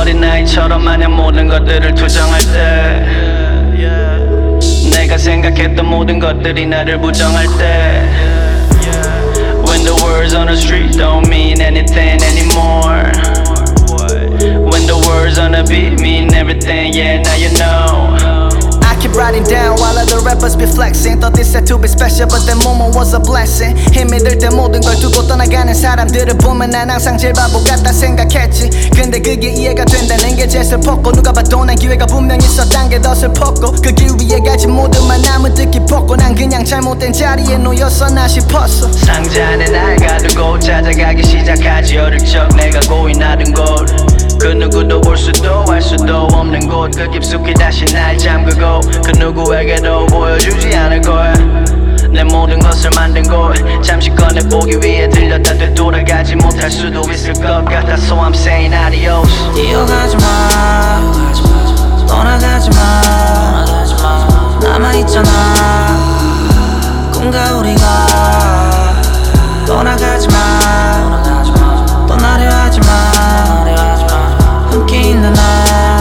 어린아이처럼 마냥 모든 것들을 투정할 때 내가 생각했던 모든 것들이 나를 부정할 때 When the words on the street don't mean anything anymore When the words on the beat mean everything, yeah, now you know I keep writing down while other rappers be flexing. Thought this had to be special but that moment was a blessing. 힘이 들 때 모든 걸 두고 떠나가는 사람들을 보면 난 항상 제일 바보 같다 생각했지. 근데 그게 이해가 된다는 게 제일 슬펐고 누가 봐도 난 기회가 분명 있었단 게 더 슬펐고 그 길 위에 가지 모두만 남은 듯 깊었고 난 그냥 잘못된 자리에 놓였었나 싶었어. 상자 안에 날 가두고 찾아가기 시작하지 어릴 적 내가 고인하던 곳 그 누구도 볼 수도 알 수도 없는 곳 그 깊숙이 다시 날 잠그고 그 누구에게도 보여주지 않을 거야 내 모든 것을 만든 곳 잠시 꺼내보기 위해 들렸다 되돌아가지 못할 수도 있을 것 같아 So I'm saying adios 뛰어가지마 떠나가지마 남아있잖아 꿈과 우리가 떠나가지마 떠나려 하지마 함께 있는 날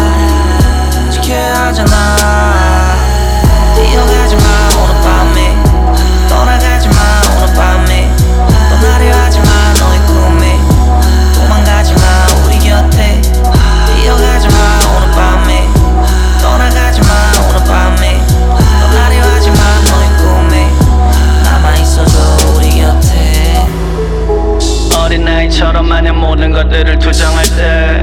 지켜야 하잖아 뛰어가지마 오늘 밤에 떠나가지마 오늘 밤에 떠나려 하지마 너의 꿈에 도망가지마 우리 곁에 뛰어가지마 오늘 밤에 떠나가지마 오늘 밤에 떠나려 하지마 너의 꿈에 남아있어줘 우리 곁에 어린아이처럼 마냥 모든 것들을 투정할 때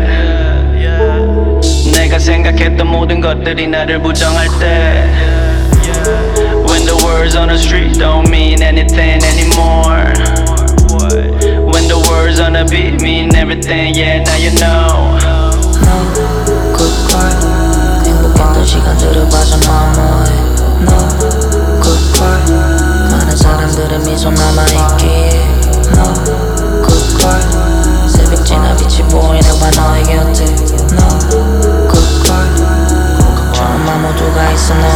내가 생각했던 모든 것들이 나를 부정할 때 When the words on the street don't mean anything anymore When the words on the beat mean everything, yeah, now you know No, good cry 행복했던 시간들을 빠져나 뭐해 No, good cry 많은 사람들의 미소 남아있기에 No, good cry 새벽 지나 빛이 보이는 밤 너의 곁에 No, good cry 걱정은 마 모두가 있어 너